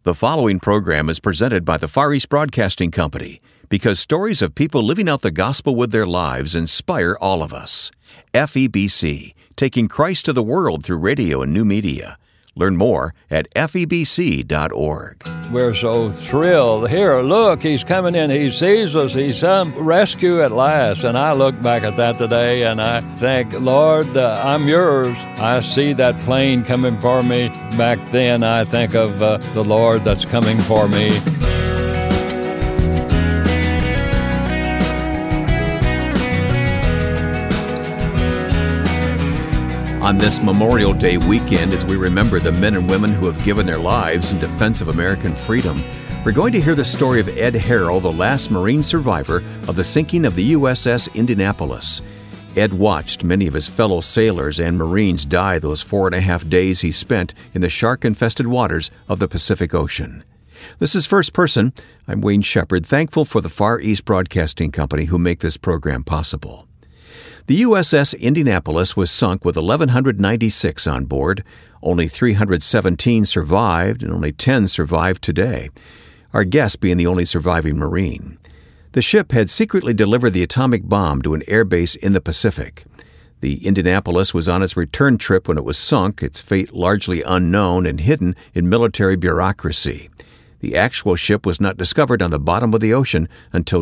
The following program is presented by the Far East Broadcasting Company because stories of people living out the gospel with their lives inspire all of us. FEBC, taking Christ to the world through radio and new media. Learn more at febc.org. We're so thrilled. Here, look, he's coming in. He sees us. He's some rescue at last. And I look back at that today and I think, Lord, I'm yours. I see that plane coming for me. Back then, I think of the Lord that's coming for me. On this Memorial Day weekend, as we remember the men and women who have given their lives in defense of American freedom, we're going to hear the story of Ed Harrell, the last Marine survivor of the sinking of the USS Indianapolis. Ed watched many of his fellow sailors and Marines die those 4.5 days he spent in the shark-infested waters of the Pacific Ocean. This is First Person. I'm Wayne Shepherd, thankful for the Far East Broadcasting Company who make this program possible. The USS Indianapolis was sunk with 1,196 on board. Only 317 survived, and only 10 survive today, our guest being the only surviving Marine. The ship had secretly delivered the atomic bomb to an airbase in the Pacific. The Indianapolis was on its return trip when it was sunk, its fate largely unknown and hidden in military bureaucracy. The actual ship was not discovered on the bottom of the ocean until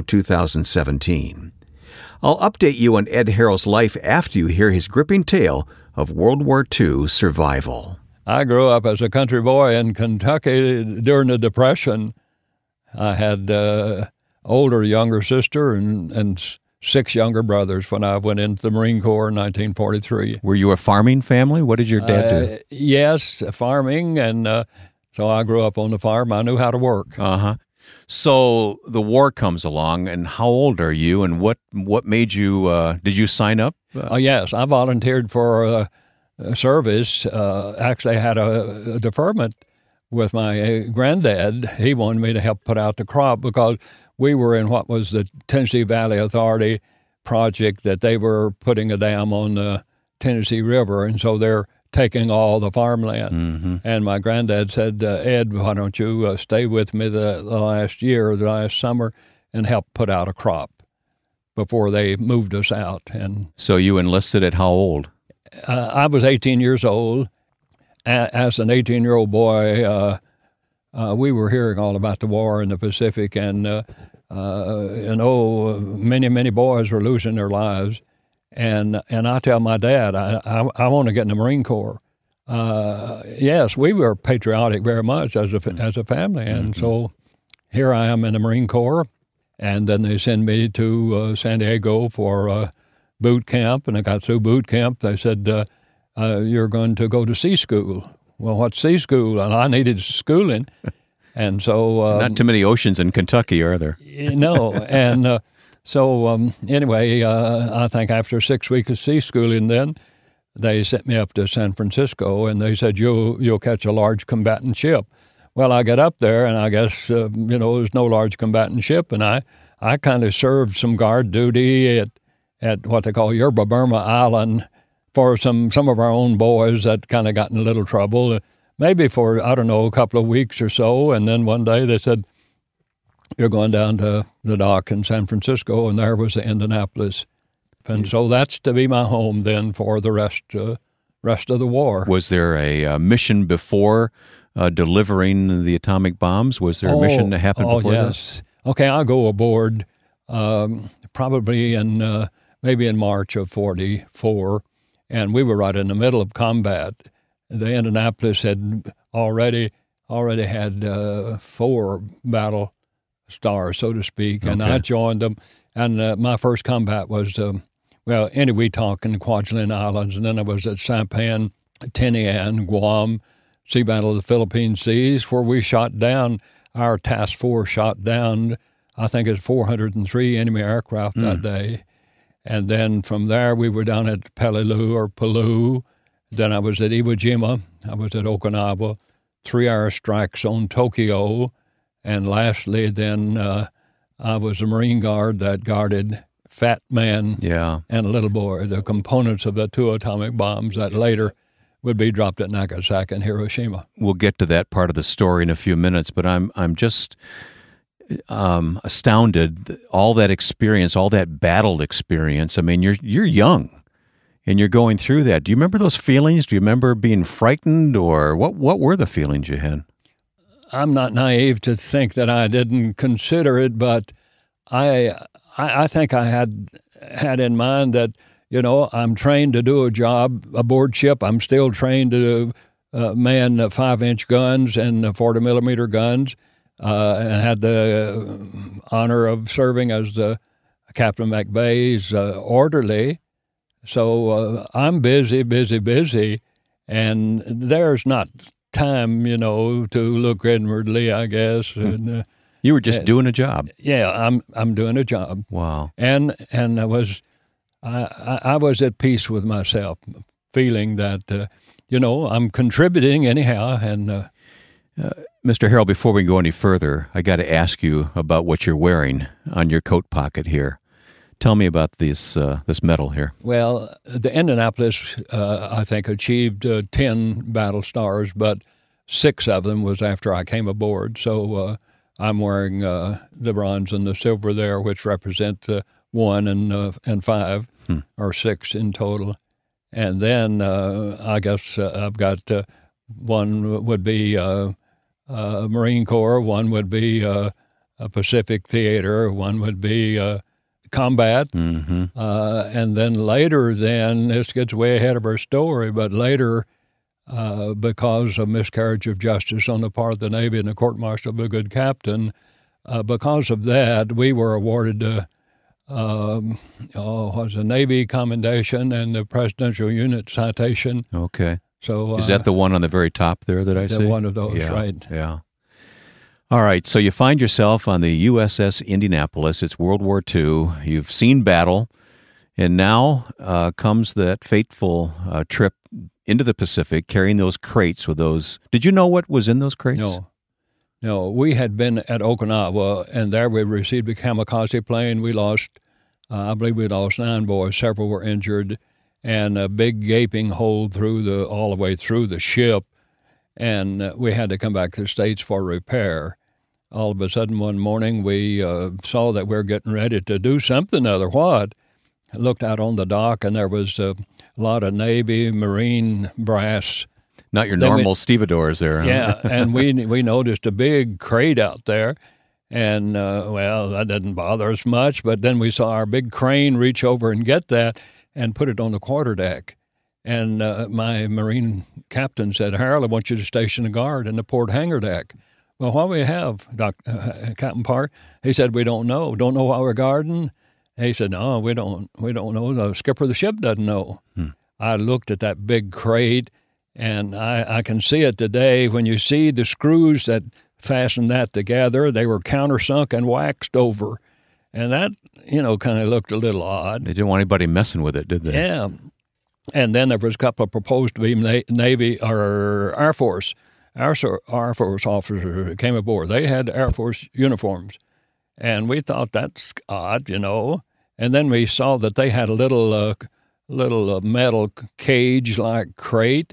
2017. I'll update you on Ed Harrell's life after you hear his gripping tale of World War II survival. I grew up as a country boy in Kentucky during the Depression. I had older, younger sister and 6 younger brothers when I went into the Marine Corps in 1943. Were you a farming family? What did your dad do? Yes, farming, and so I grew up on the farm. I knew how to work. Uh-huh. So the war comes along, and how old are you, and what made you, did you sign up? Yes, I volunteered for service. Actually, I had a deferment with my granddad. He wanted me to help put out the crop because we were in what was the Tennessee Valley Authority project that they were putting a dam on the Tennessee River, and so they're taking all the farmland. Mm-hmm. And my granddad said, Ed, why don't you stay with me the last summer, and help put out a crop before they moved us out. And so you enlisted at how old? I was 18 years old. As an 18-year-old boy, we were hearing all about the war in the Pacific, and many, many boys were losing their lives. And I tell my dad, I want to get in the Marine Corps. Yes, we were patriotic very much as a family, and so here I am in the Marine Corps. And then they send me to San Diego for boot camp, and I got through boot camp. They said, you're going to go to sea school. Well, what's sea school? And I needed schooling, and so not too many oceans in Kentucky, are there? No, and. So anyway, I think after 6 weeks of sea schooling, then they sent me up to San Francisco, and they said you'll catch a large combatant ship. Well, I got up there, and I guess there's no large combatant ship, and I kind of served some guard duty at what they call Yerba Burma Island for some of our own boys that kind of got in a little trouble, maybe for a couple of weeks or so, and then one day they said, you're going down to the dock in San Francisco, and there was the Indianapolis. And so that's to be my home then for the rest of the war. Was there a mission before delivering the atomic bombs? Was there a mission that happened before yes. That? Okay, I'll go aboard probably maybe in March of 44, and we were right in the middle of combat. The Indianapolis had already had 4 battle stars, so to speak, and I joined them. And my first combat was, we talk in Kwajalein Islands, and then I was at Sampan, Tinian, Guam, Sea Battle of the Philippine Seas, where we shot down, our task force shot down, I think it's 403 enemy aircraft that day. And then from there, we were down at Palu. Then I was at Iwo Jima. I was at Okinawa, 3 airstrikes on Tokyo. And lastly, then I was a Marine Guard that guarded Fat Man and Little Boy, the components of the 2 atomic bombs that later would be dropped at Nagasaki and Hiroshima. We'll get to that part of the story in a few minutes, but I'm just astounded. All that experience, all that battled experience. I mean, you're young, and you're going through that. Do you remember those feelings? Do you remember being frightened, or what were the feelings you had? I'm not naive to think that I didn't consider it, but I think I had in mind that, I'm trained to do a job aboard ship. I'm still trained to man 5-inch guns and 40-millimeter guns, and had the honor of serving as Captain McVeigh's orderly. So I'm busy, and there's not time, to look inwardly, I guess. And, you were just doing a job. Yeah, I'm doing a job. Wow. And I was at peace with myself, feeling that I'm contributing anyhow. And Mr. Harrell, before we go any further, I got to ask you about what you're wearing on your coat pocket here. Tell me about this medal here. Well, the Indianapolis, I think, achieved 10 battle stars, but 6 of them was after I came aboard. So I'm wearing the bronze and the silver there, which represent 1 and 5, or 6 in total. And then I guess I've got one would be Marine Corps, one would be a Pacific Theater, one would be combat. Mm-hmm. And then later, this gets way ahead of our story, but later, because of miscarriage of justice on the part of the Navy and the court-martial of a good captain, because of that, we were awarded was a Navy commendation and the Presidential Unit Citation. Okay. So is that the one on the very top there that I see? One of those, yeah, right. Yeah. All right, so you find yourself on the USS Indianapolis. It's World War II. You've seen battle, and now comes that fateful trip into the Pacific, carrying those crates with those. Did you know what was in those crates? No. We had been at Okinawa, and there we received a kamikaze plane. We lost, I believe we lost 9 boys. Several were injured, and a big gaping hole all the way through the ship. And we had to come back to the States for repair. All of a sudden, one morning, we saw that we were getting ready to do something other what. I looked out on the dock, and there was a lot of Navy, Marine brass. Not your normal stevedores there, huh? Yeah, and we noticed a big crate out there. And, that didn't bother us much. But then we saw our big crane reach over and get that and put it on the quarterdeck. And my Marine captain said, "Harold, I want you to station a guard in the port hangar deck." Well, what we have, Captain Park? He said, "We don't know. Don't know why we're guarding?" He said, "No, we don't know. The skipper of the ship doesn't know." I looked at that big crate, and I can see it today. When you see the screws that fastened that together, they were countersunk and waxed over. And that, kind of looked a little odd. They didn't want anybody messing with it, did they? Yeah. And then there was a couple of proposed to be Navy or Air Force. Air Force officers came aboard. They had Air Force uniforms. And we thought that's odd, And then we saw that they had a little metal cage-like crate,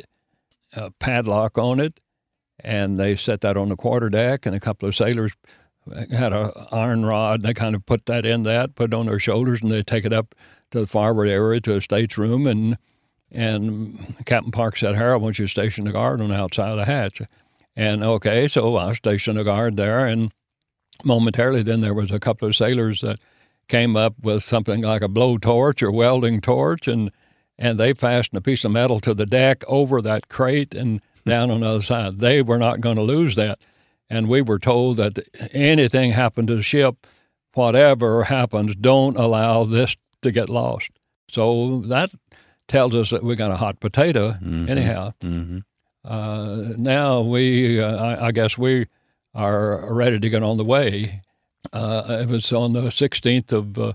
padlock on it. And they set that on the quarterdeck, and a couple of sailors had an iron rod. And they kind of put that in that, put it on their shoulders, and they take it up to the forward area to a stateroom. And Captain Park said, "Harold, I want you to station the guard on the outside of the hatch." And okay, so I stationed a guard there, and momentarily then there was a couple of sailors that came up with something like a blowtorch or welding torch, and they fastened a piece of metal to the deck over that crate and down on the other side. They were not going to lose that. And we were told that anything happened to the ship, whatever happens, don't allow this to get lost. So that tells us that we got a hot potato anyhow. Mm-hmm. Now I guess we are ready to get on the way. It was on the 16th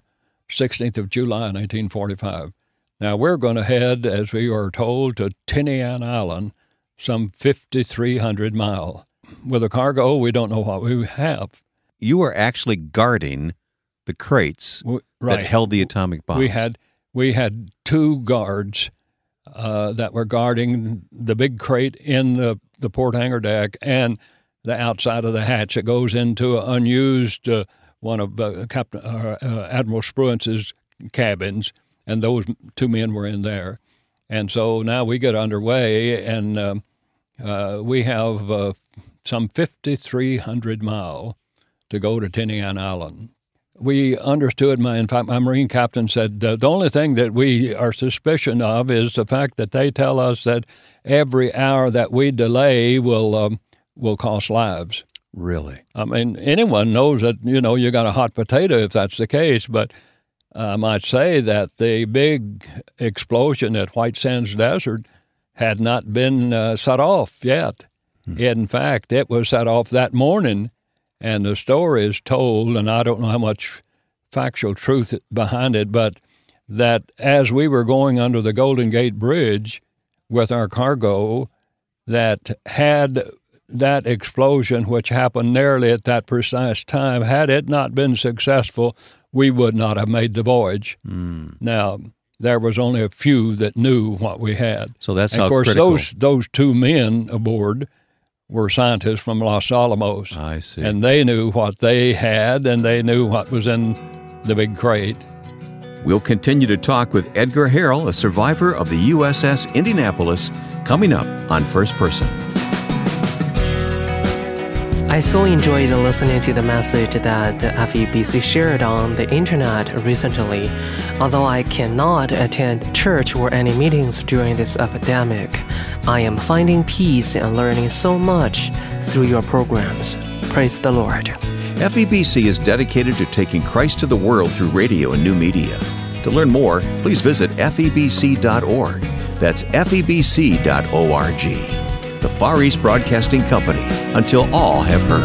of July, 1945. Now we're going to head, as we were told, to Tinian Island, some 5,300 miles. With a cargo, we don't know what we have. You were actually guarding the crates that held the atomic bombs. We had 2 guards that were guarding the big crate in the port hangar deck and the outside of the hatch that goes into an unused one of Admiral Spruance's cabins, and those two men were in there. And so now we get underway, and we have some 5,300 miles to go to Tinian Island. We understood, in fact, my Marine captain said, the only thing that we are suspicion of is the fact that they tell us that every hour that we delay will cost lives. Really? I mean, anyone knows that, you got a hot potato if that's the case, but I might say that the big explosion at White Sands Desert had not been set off yet. In fact, it was set off that morning, and the story is told, and I don't know how much factual truth behind it, but that as we were going under the Golden Gate Bridge with our cargo, that had that explosion, which happened nearly at that precise time, had it not been successful, we would not have made the voyage. Now, there was only a few that knew what we had. So that's and how of course, critical. Those two men aboard were scientists from Los Alamos. I see. And they knew what they had, and they knew what was in the big crate. We'll continue to talk with Edgar Harrell, a survivor of the USS Indianapolis, coming up on First Person. I so enjoyed listening to the message that FEBC shared on the internet recently. Although I cannot attend church or any meetings during this epidemic, I am finding peace and learning so much through your programs. Praise the Lord. FEBC is dedicated to taking Christ to the world through radio and new media. To learn more, please visit febc.org. That's febc.org. The Far East Broadcasting Company, until all have heard.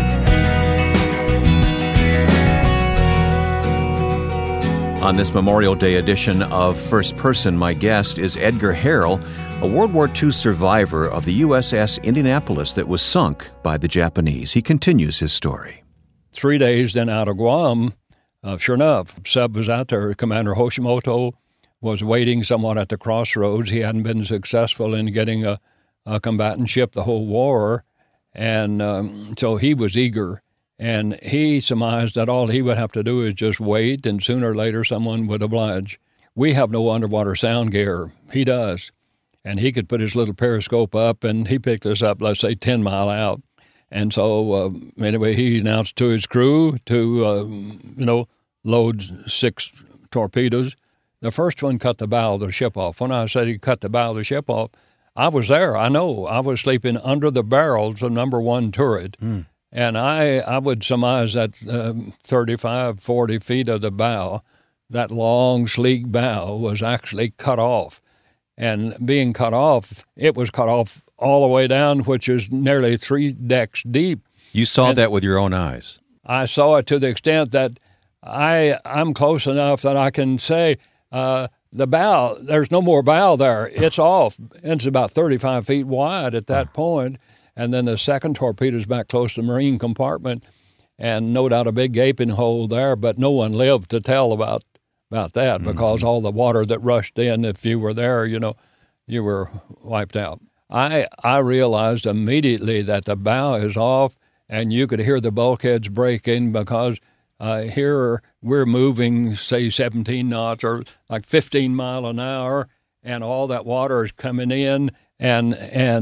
On this Memorial Day edition of First Person, my guest is Edgar Harrell, a World War II survivor of the USS Indianapolis that was sunk by the Japanese. He continues his story. 3 days then out of Guam, sure enough, Sub was out there. Commander Hoshimoto was waiting somewhat at the crossroads. He hadn't been successful in getting a combatant ship the whole war, and so he was eager, and he surmised that all he would have to do is just wait, and sooner or later someone would oblige. We have no underwater sound gear. He does, and he could put his little periscope up, and he picked us up, let's say, 10 miles out. And so anyway, he announced to his crew to, load 6 torpedoes. The first one cut the bow of the ship off. When I said he cut the bow of the ship off, I was there. I know. I was sleeping under the barrels of number 1 turret. And I would surmise that 35, 40 feet of the bow, that long, sleek bow, was actually cut off. And being cut off, it was cut off all the way down, which is nearly 3 decks deep. You saw that with your own eyes? I saw it to the extent that I'm close enough that I can say, the bow, there's no more bow there. It's off. It's about 35 feet wide at that point. And then the second torpedo's back close to the marine compartment, and no doubt a big gaping hole there, but no one lived to tell about that because all the water that rushed in, if you were there, you were wiped out. I realized immediately that the bow is off, and you could hear the bulkheads breaking because here we're moving, say, 17 knots or like 15 miles an hour, and all that water is coming in, and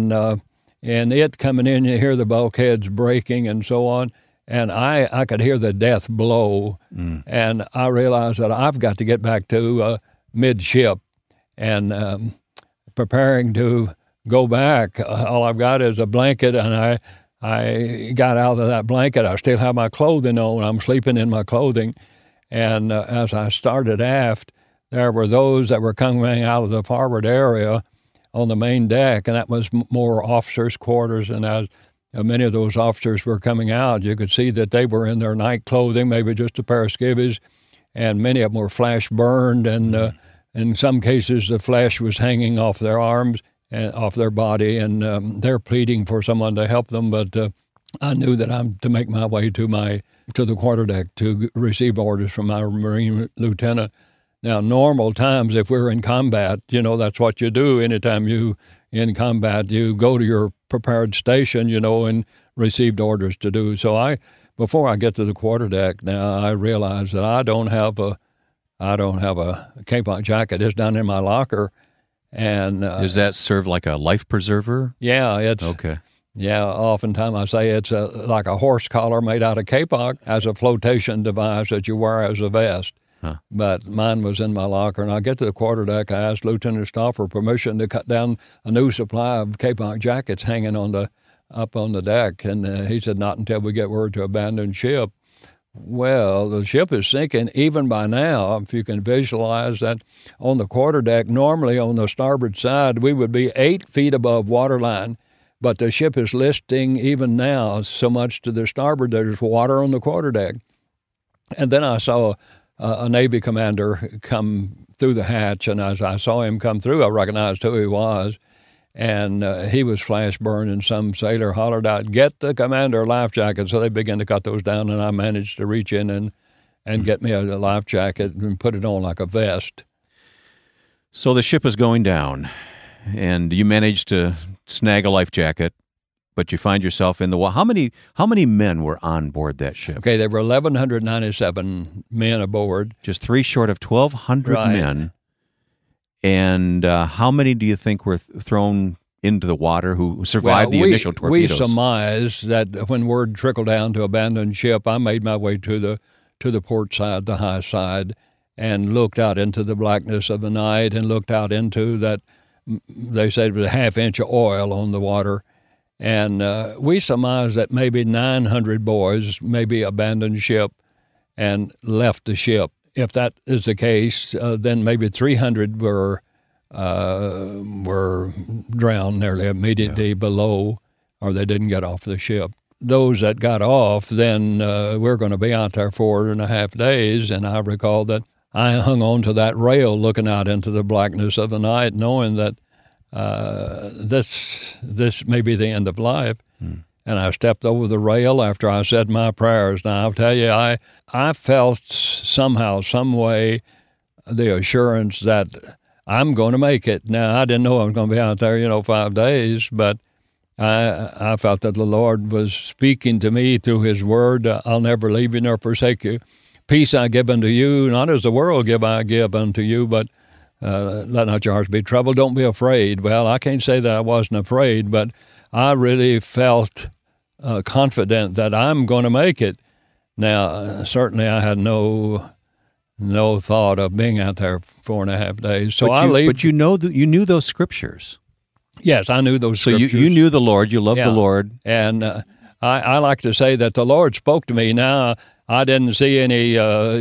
it coming in, you hear the bulkheads breaking and so on, and I could hear the death blow, and I realized that I've got to get back to midship, and preparing to go back. All I've got is a blanket, and I got out of that blanket. I still have my clothing on. I'm sleeping in my clothing. And as I started aft, there were those that were coming out of the forward area on the main deck, and that was more officers' quarters. And as many of those officers were coming out, you could see that they were in their night clothing, maybe just a pair of skivvies, and many of them were flash burned, and in some cases the flesh was hanging off their arms and off their body, and they're pleading for someone to help them. But I knew that I'm to make my way to the quarterdeck to receive orders from my Marine lieutenant Now, normal times, if we're in combat, that's what you do. Anytime you in combat, you go to your prepared station, and received orders to do. So before I get to the quarterdeck, now I realize that I don't have a Capon jacket. It's down in my locker. And does that serve like a life preserver? Yeah, it's okay. Yeah, oftentimes I say it's like a horse collar made out of kapok as a flotation device that you wear as a vest. Huh. But mine was in my locker, and I get to the quarterdeck. I asked Lieutenant Stahl for permission to cut down a new supply of kapok jackets hanging up on the deck, and he said, not until we get word to abandon ship. Well, the ship is sinking even by now. If you can visualize that on the quarterdeck, normally on the starboard side, we would be 8 feet above waterline, but the ship is listing even now so much to the starboard there's water on the quarterdeck. And then I saw a Navy commander come through the hatch, and as I saw him come through, I recognized who he was. And he was flash burned, and some sailor hollered out, "Get the commander a life jacket." So they began to cut those down, and I managed to reach in and get me a life jacket and put it on like a vest. So the ship is going down, and you managed to snag a life jacket, but you find yourself in the water. How many men were on board that ship? Okay, there were 1,197 men aboard. Just 3 short of 1,200 Right. men. And how many do you think were thrown into the water who survived the initial torpedoes? We surmise that when word trickled down to abandon ship, I made my way to the port side, the high side, and looked out into the blackness of the night and looked out into that, they said it was a half-inch of oil on the water. And we surmise that maybe 900 boys maybe abandoned ship and left the ship. If that is the case, then maybe 300 were drowned nearly immediately below, or they didn't get off the ship. Those that got off, then we're going to be out there 4.5 days, and I recall that I hung on to that rail looking out into the blackness of the night, knowing that this may be the end of life. And I stepped over the rail after I said my prayers. Now, I'll tell you, I felt somehow, some way, the assurance that I'm going to make it. Now, I didn't know I was going to be out there, 5 days, but I felt that the Lord was speaking to me through his word. I'll never leave you nor forsake you. Peace I give unto you, not as the world I give unto you, but let not your hearts be troubled. Don't be afraid. Well, I can't say that I wasn't afraid, but I really felt confident that I'm going to make it. Now, certainly I had no thought of being out there 4.5 days. So But you knew those scriptures. Yes, I knew those scriptures. So you knew the Lord. You loved the Lord. And I like to say that the Lord spoke to me. Now, I didn't see any,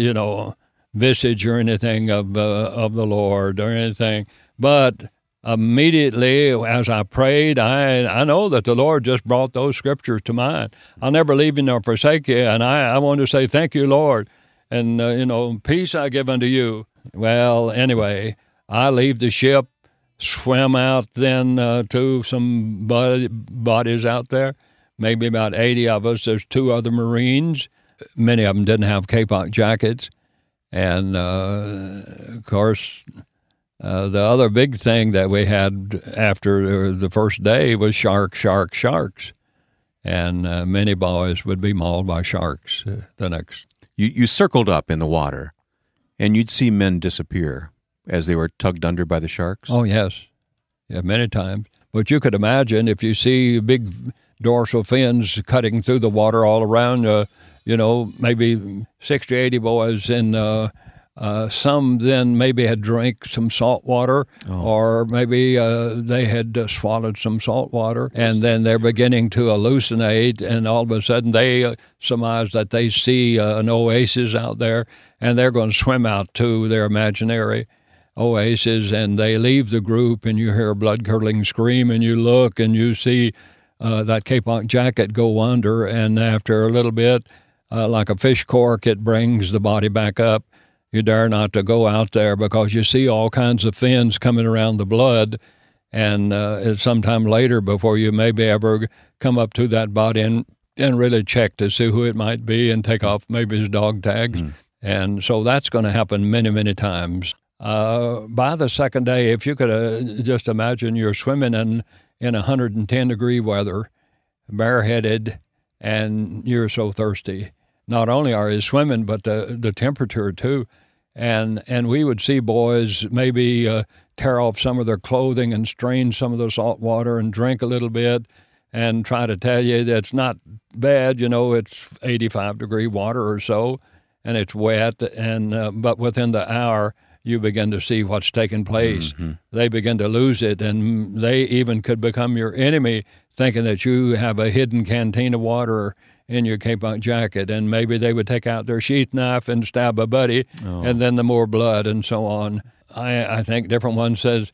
visage or anything of the Lord or anything, but immediately as I prayed, I know that the Lord just brought those scriptures to mind. I'll never leave you nor forsake you, and I want to say thank you, Lord, and, peace I give unto you. Well, anyway, I leave the ship, swim out then to some bodies out there, maybe about 80 of us. There's 2 other Marines. Many of them didn't have kapok jackets. And, of course, the other big thing that we had after the first day was sharks. And many boys would be mauled by sharks the next. You circled up in the water, and you'd see men disappear as they were tugged under by the sharks? Oh, yes. Yeah, many times. But you could imagine if you see big dorsal fins cutting through the water all around, maybe 60, 80 boys, and some then maybe had drank some salt water, or maybe they had swallowed some salt water, and then they're beginning to hallucinate, and all of a sudden they surmise that they see an oasis out there, and they're going to swim out to their imaginary oasis, and they leave the group, and you hear a blood-curdling scream, and you look, and you see that kapok jacket go under, and after a little bit, like a fish cork, it brings the body back up. You dare not to go out there because you see all kinds of fins coming around the blood, and it's sometime later before you maybe ever come up to that body and really check to see who it might be and take off maybe his dog tags And so that's going to happen many, many times. By the second day, if you could just imagine you're swimming in 110-degree weather, bareheaded, and you're so thirsty. Not only are you swimming, but the temperature too. And we would see boys maybe tear off some of their clothing and strain some of the salt water and drink a little bit and try to tell you that it's not bad, it's 85-degree water or so, and it's wet, and but within the hour, you begin to see what's taking place. Mm-hmm. They begin to lose it, and they even could become your enemy, thinking that you have a hidden canteen of water in your cape jacket, and maybe they would take out their sheath knife and stab a buddy, and then the more blood and so on. I think different ones says,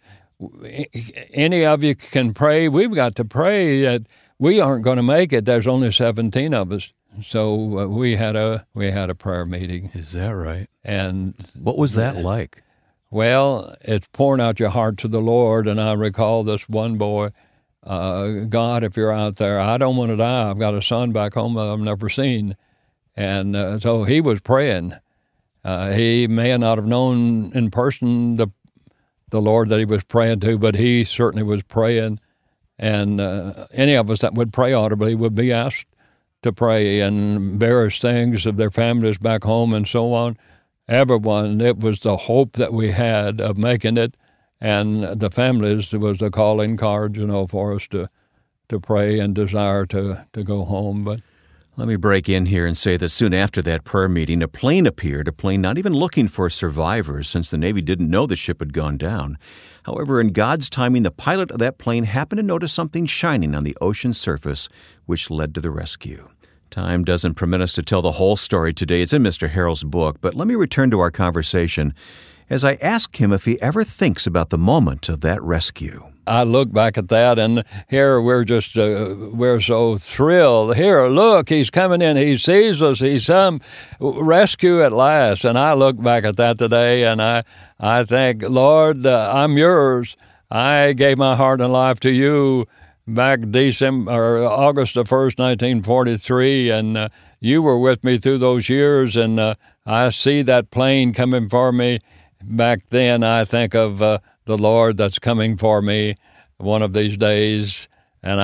any of you can pray. We've got to pray that we aren't going to make it. There's only 17 of us. So we had a prayer meeting. Is that right? And what was that like? Well, it's pouring out your heart to the Lord. And I recall this one boy, God, if you're out there, I don't want to die. I've got a son back home that I've never seen. And so he was praying. He may not have known in person the Lord that he was praying to, but he certainly was praying. And any of us that would pray audibly would be asked to pray, and various things of their families back home and so on. Everyone, it was the hope that we had of making it, and the families, it was a calling card, for us to pray and desire to go home. But let me break in here and say that soon after that prayer meeting, a plane appeared, a plane not even looking for survivors since the Navy didn't know the ship had gone down. However, in God's timing, the pilot of that plane happened to notice something shining on the ocean surface, which led to the rescue. Time doesn't permit us to tell the whole story today. It's in Mr. Harrell's book, but let me return to our conversation as I ask him if he ever thinks about the moment of that rescue. I look back at that, and here we're just, we're so thrilled. Here, look, he's coming in. He sees us. He's some rescue at last. And I look back at that today, and I think, Lord, I'm yours. I gave my heart and life to you back August the 1st, 1943, and you were with me through those years, and I see that plane coming for me. Back then, I think of the Lord that's coming for me one of these days, and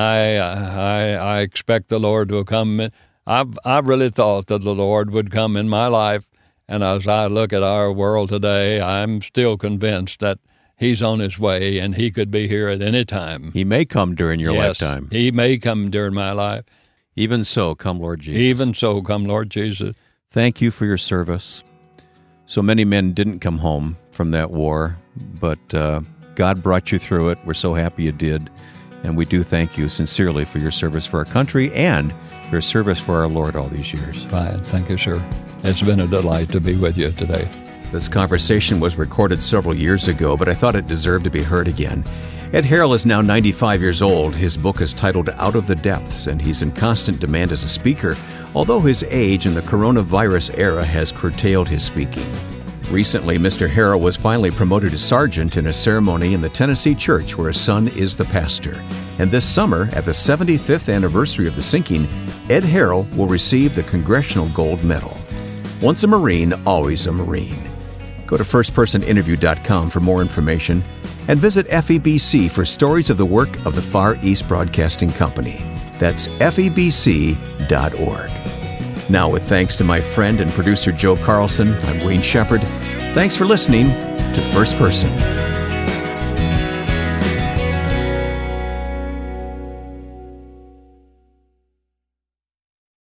I expect the Lord will come. I really thought that the Lord would come in my life, and as I look at our world today, I'm still convinced that He's on His way, and He could be here at any time. He may come during your lifetime. He may come during my life. Even so, come Lord Jesus. Even so, come Lord Jesus. Thank you for your service. So many men didn't come home from that war, but God brought you through it. We're so happy you did, and we do thank you sincerely for your service for our country and your service for our Lord all these years. Fine. Thank you, sir. It's been a delight to be with you today. This conversation was recorded several years ago, but I thought it deserved to be heard again. Ed Harrell is now 95 years old. His book is titled Out of the Depths, and he's in constant demand as a speaker, although his age in the coronavirus era has curtailed his speaking. Recently, Mr. Harrell was finally promoted to sergeant in a ceremony in the Tennessee church where his son is the pastor. And this summer, at the 75th anniversary of the sinking, Ed Harrell will receive the Congressional Gold Medal. Once a Marine, always a Marine. Go to firstpersoninterview.com for more information and visit FEBC for stories of the work of the Far East Broadcasting Company. That's FEBC.org. Now, with thanks to my friend and producer Joe Carlson, I'm Wayne Shepherd. Thanks for listening to First Person.